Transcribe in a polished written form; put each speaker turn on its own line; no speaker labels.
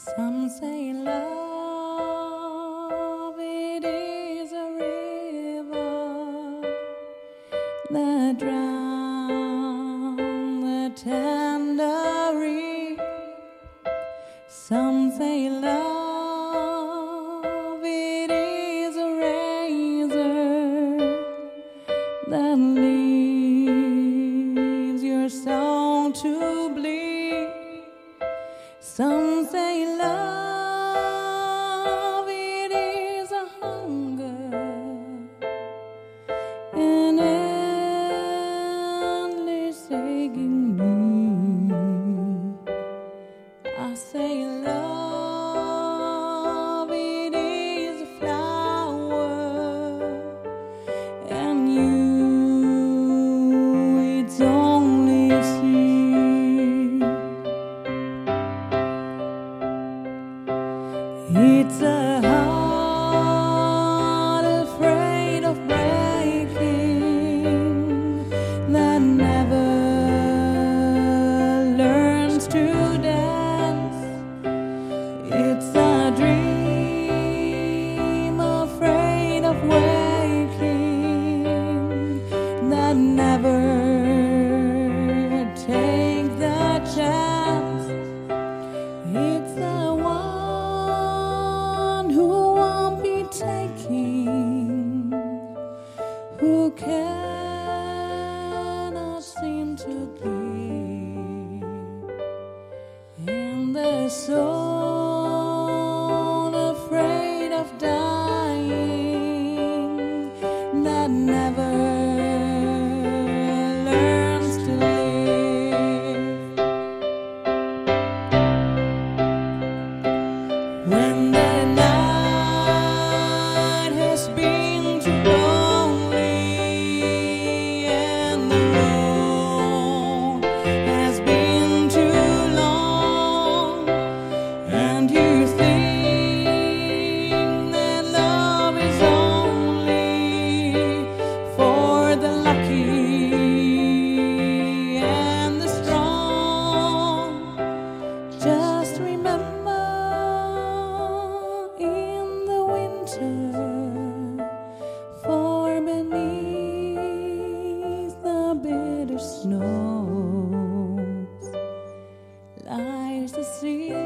Some say love, it is a river that drowns the tender reed. Some say love, it is a razor that leaves your soul to bleed. Some say love, it is a hunger, an endless aching need. I say love, it is a flower, and you, it's only a seed. It's a heart afraid of breaking, that never learns to dance. It's a dream afraid of waking, that never takes the chance. It's the one who won't be taking, who cannot seem to give, and the soul afraid of dying, that never learns to live. When the night has been too lonely and the road has been too long, and you think that love is only for the lucky and the strong, just remember, in the winter, for beneath the bitter snows lies the sea